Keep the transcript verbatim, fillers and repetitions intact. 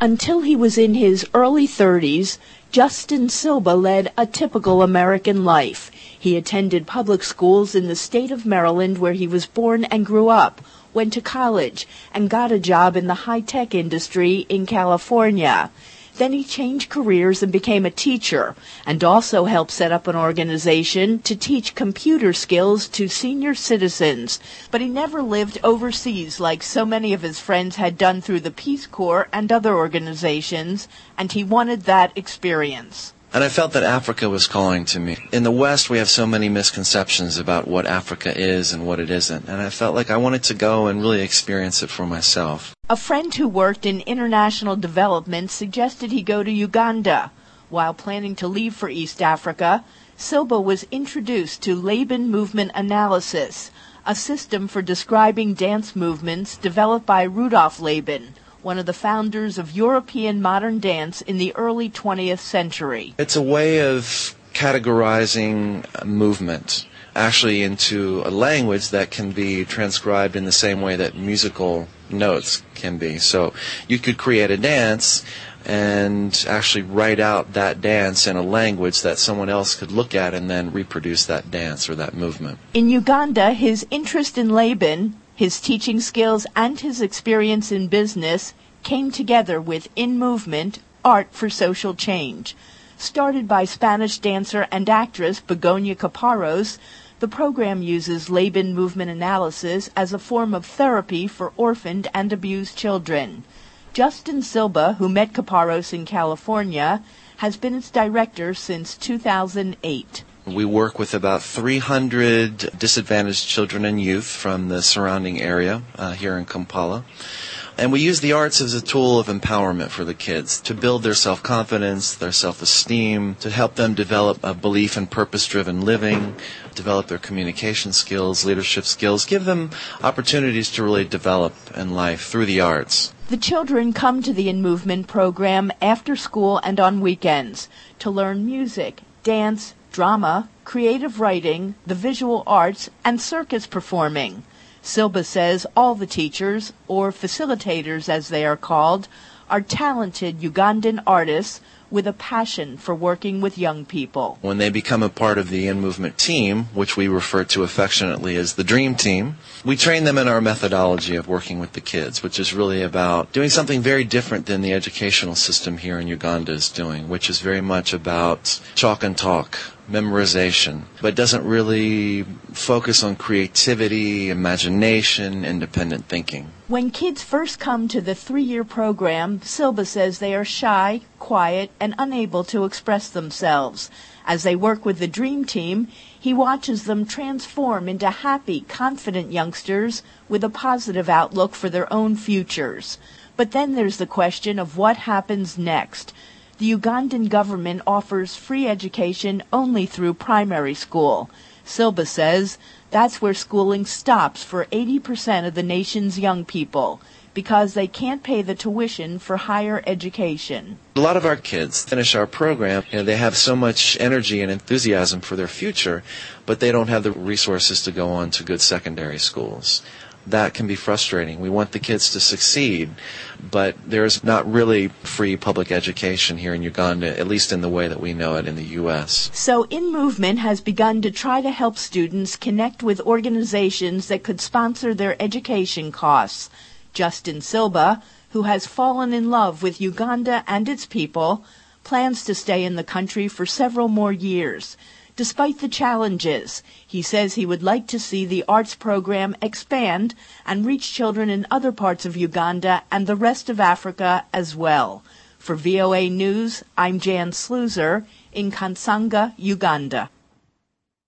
Until he was in his early thirties, Justin Silba led a typical American life. He attended public schools in the state of Maryland, where he was born and grew up, went to college, and got a job in the high-tech industry in California. Then he changed careers and became a teacher, and also helped set up an organization to teach computer skills to senior citizens. But he never lived overseas like so many of his friends had done through the Peace Corps and other organizations, and he wanted that experience. And I felt that Africa was calling to me. In the West, we have so many misconceptions about what Africa is and what it isn't, and I felt like I wanted to go and really experience it for myself. A friend who worked in international development suggested he go to Uganda. While planning to leave for East Africa, Silba was introduced to Laban movement analysis, a system for describing dance movements developed by Rudolf Laban, one of the founders of European modern dance in the early twentieth century. It's a way of categorizing movement, actually into a language that can be transcribed in the same way that musical notes can be. So you could create a dance and actually write out that dance in a language that someone else could look at and then reproduce that dance or that movement. In Uganda, his interest in Laban, his teaching skills, and his experience in business came together with In Movement, Art for Social Change. Started by Spanish dancer and actress Begonia Caparros, the program uses Laban movement analysis as a form of therapy for orphaned and abused children. Justin Silba, who met Caparros in California, has been its director since two thousand eight. We work with about three hundred disadvantaged children and youth from the surrounding area uh, here in Kampala. And we use the arts as a tool of empowerment for the kids, to build their self-confidence, their self-esteem, to help them develop a belief in purpose-driven living, develop their communication skills, leadership skills, give them opportunities to really develop in life through the arts. The children come to the In Movement program after school and on weekends to learn music, dance, drama, creative writing, the visual arts, and circus performing. Silba says all the teachers, or facilitators as they are called, are talented Ugandan artists with a passion for working with young people. When they become a part of the In Movement team, which we refer to affectionately as the Dream Team, we train them in our methodology of working with the kids, which is really about doing something very different than the educational system here in Uganda is doing, which is very much about chalk and talk, memorization, but doesn't really focus on creativity, imagination, independent thinking. When kids first come to the three-year program, Silba says they are shy, quiet, and unable to express themselves. As they work with the Dream Team, he watches them transform into happy, confident youngsters with a positive outlook for their own futures. But then there's the question of what happens next. The Ugandan government offers free education only through primary school. Silba says that's where schooling stops for eighty percent of the nation's young people, because they can't pay the tuition for higher education. A lot of our kids finish our program, and they have so much energy and enthusiasm for their future, but they don't have the resources to go on to good secondary schools. That can be frustrating. We want the kids to succeed, but there's not really free public education here in Uganda, at least in the way that we know it in the U S. So In Movement has begun to try to help students connect with organizations that could sponsor their education costs. Justin Silba, who has fallen in love with Uganda and its people, plans to stay in the country for several more years. Despite the challenges, he says he would like to see the arts program expand and reach children in other parts of Uganda and the rest of Africa as well. For V O A News, I'm Jan Sluizer in Kansanga, Uganda.